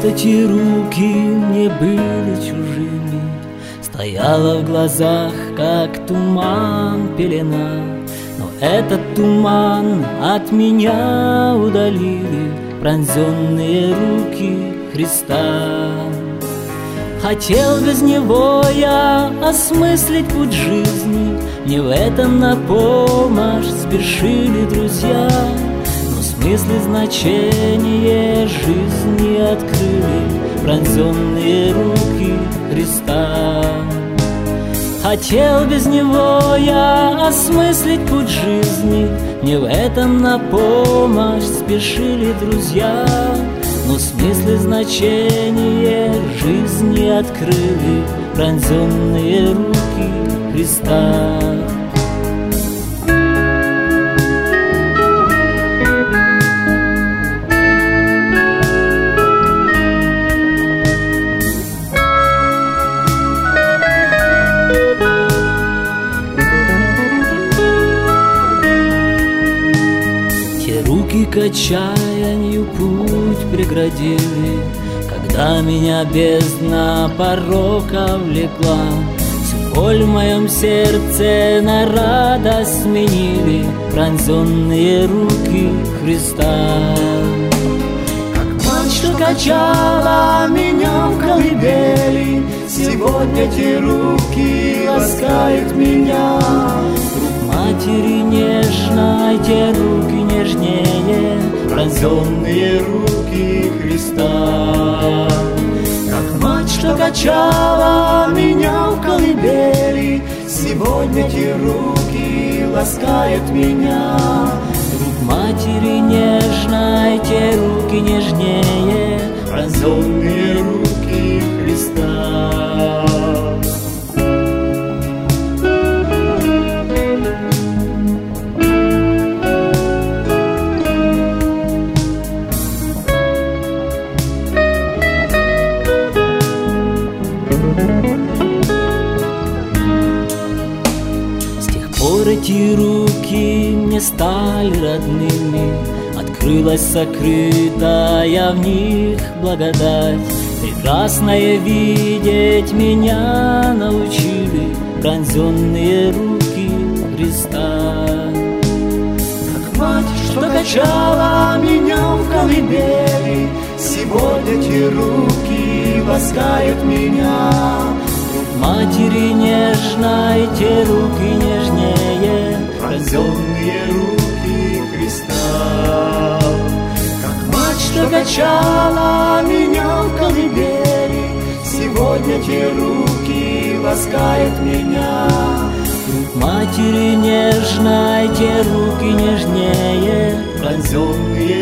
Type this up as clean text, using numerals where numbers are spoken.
эти руки мне были чужими, стояла в глазах, как туман, пелена. Но этот туман от меня удалили пронзенные руки Христа. Хотел без него я осмыслить путь жизни, мне в этом на помощь спешили друзья. Но смысл и значение жизни открыли пронзенные руки Христа. Хотел без него я осмыслить путь жизни, мне в этом на помощь спешили друзья. Но смысл и значение жизни открыли пронзенные руки Христа. К отчаянию путь преградили, когда меня бездна порока влекла. Всю боль в моем сердце на радость сменили пронзенные руки Христа. Как мать, что качала меня в колыбели, сегодня те руки ласкают меня. Матери нежной, те руки нежнее, пронзенные руки Христа. Как мать, что качала меня в колыбели, сегодня те руки ласкают меня. Рук матери нежной, те руки нежнее, пронзенные руки Христа. Эти руки мне стали родными, открылась сокрытая в них благодать. Прекрасное видеть меня научили пронзенные руки Христа. Как мать, что качала меня в колыбели, сегодня те руки ласкают меня. Матери нежной, те руки нежнее, пронзенные руки Христа. Как мать, что качала меня в колыбели, сегодня те руки ласкают меня. Рук матери нежной, те руки нежнее, пронзенные